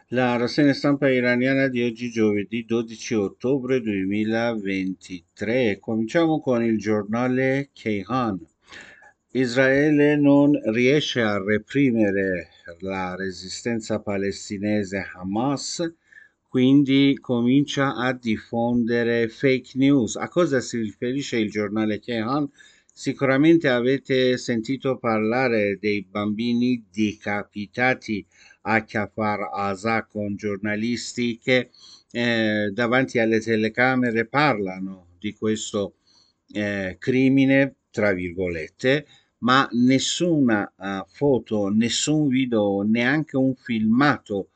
La rassegna stampa iraniana di oggi, giovedì 12 ottobre 2023. Cominciamo con il giornale Kayhan. Israele non riesce a reprimere la resistenza palestinese Hamas, quindi comincia a diffondere fake news. A cosa si riferisce il giornale Kayhan? Sicuramente avete sentito parlare dei bambini decapitati a Kfar Aza con giornalisti che davanti alle telecamere parlano di questo crimine, tra virgolette, ma nessuna foto, nessun video, neanche un filmato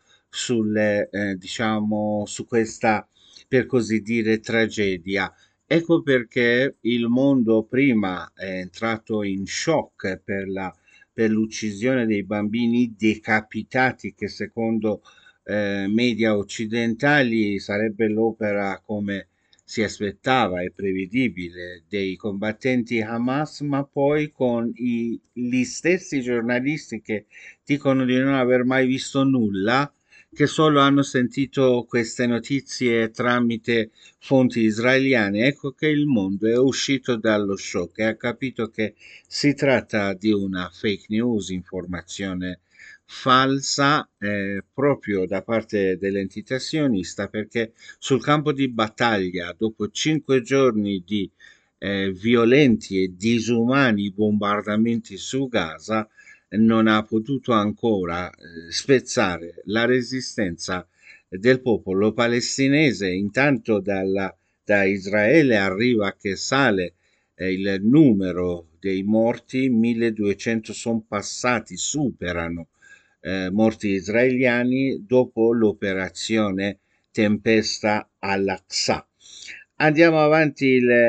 diciamo, su questa, per così dire, tragedia. Ecco perché il mondo prima è entrato in shock per l'uccisione dei bambini decapitati, che secondo media occidentali sarebbe l'opera, come si aspettava e prevedibile, dei combattenti Hamas, ma poi con gli stessi giornalisti che dicono di non aver mai visto nulla, che solo hanno sentito queste notizie tramite fonti israeliane. Ecco che il mondo è uscito dallo shock e ha capito che si tratta di una fake news, informazione falsa, proprio da parte dell'entità sionista, perché sul campo di battaglia, dopo 5 giorni di violenti e disumani bombardamenti su Gaza, non ha potuto ancora spezzare la resistenza del popolo palestinese. Intanto da Israele arriva che sale il numero dei morti, 1200 sono passati, superano morti israeliani dopo l'operazione Tempesta al-Aqsa. Andiamo avanti,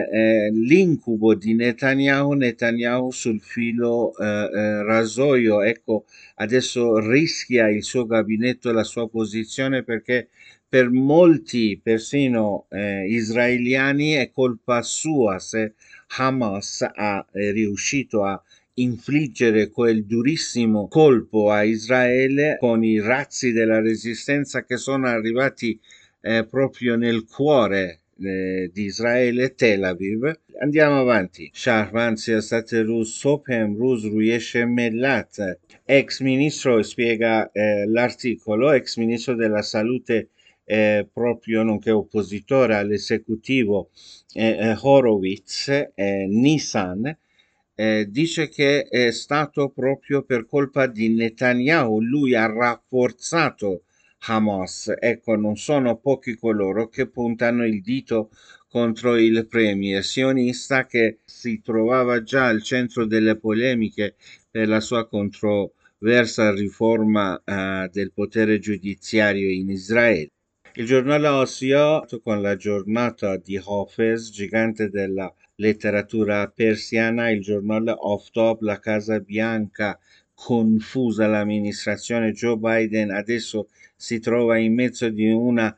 l'incubo di Netanyahu sul filo rasoio. Ecco, adesso rischia il suo gabinetto, la sua posizione, perché per molti, persino israeliani, è colpa sua se Hamas ha riuscito a infliggere quel durissimo colpo a Israele con i razzi della resistenza che sono arrivati proprio nel cuore di Israele, Tel Aviv. Andiamo avanti. شهروند سیاست روز صبح امروز روی ملت ex ministro, spiega l'articolo, ex ministro della salute proprio nonché oppositore all'esecutivo Horowitz, Nissan, dice che è stato proprio per colpa di Netanyahu, lui ha rafforzato Hamas. Ecco, non sono pochi coloro che puntano il dito contro il premier sionista, che si trovava già al centro delle polemiche per la sua controversa riforma del potere giudiziario in Israele. Il giornale Osio, con la giornata di Hafez, gigante della letteratura persiana, il giornale Oftop, la Casa Bianca, confusa l'amministrazione Joe Biden, adesso si trova in mezzo di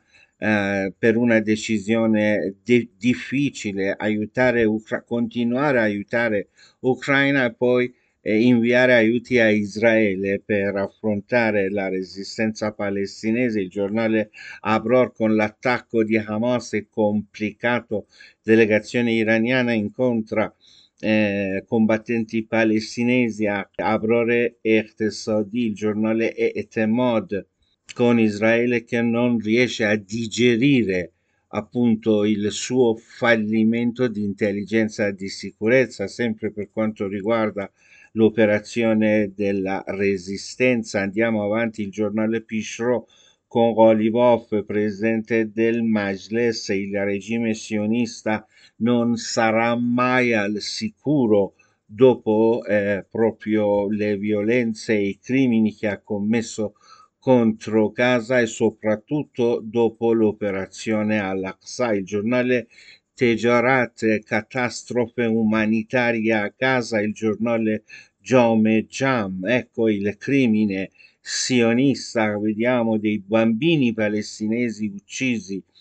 per una decisione difficile, continuare a aiutare Ucraina e poi inviare aiuti a Israele per affrontare la resistenza palestinese. Il giornale Abror, con l'attacco di Hamas è complicato, delegazione iraniana incontra combattenti palestinesi a Abror Eqtasadi, il giornale Etemod, con Israele che non riesce a digerire appunto il suo fallimento di intelligenza e di sicurezza, sempre per quanto riguarda l'operazione della resistenza. Andiamo avanti, il giornale Pishro, con Golibov, presidente del Majles. Il regime sionista non sarà mai al sicuro dopo proprio le violenze e i crimini che ha commesso contro Gaza, e soprattutto dopo l'operazione al-Aqsa. Il giornale Tejarat, catastrofe umanitaria a Gaza. Il giornale Jome Jam, ecco il crimine sionista, vediamo dei bambini palestinesi uccisi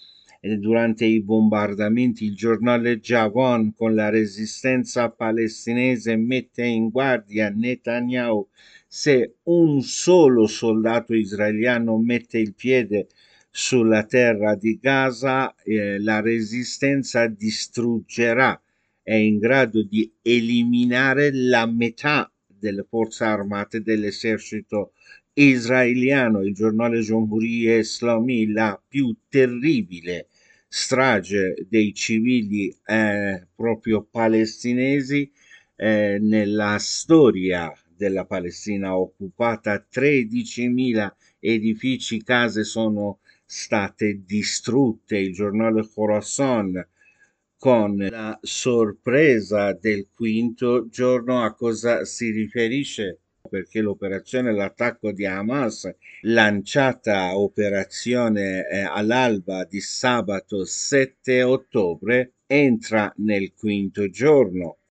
durante i bombardamenti. Il giornale Javon con la resistenza palestinese mette in guardia Netanyahu: se un solo soldato israeliano mette il piede sulla terra di Gaza, la resistenza distruggerà, è in grado di eliminare la metà delle forze armate dell'esercito israeliano. Il giornale Jomhuriye Islami: la più terribile strage dei civili proprio palestinesi nella storia della Palestina occupata. 13.000 edifici, case sono state distrutte. Il giornale Khorasan con la sorpresa del quinto giorno. A cosa si riferisce? Perché l'operazione, l'attacco di Hamas, lanciata operazione all'alba di sabato 7 ottobre, entra nel quinto giorno.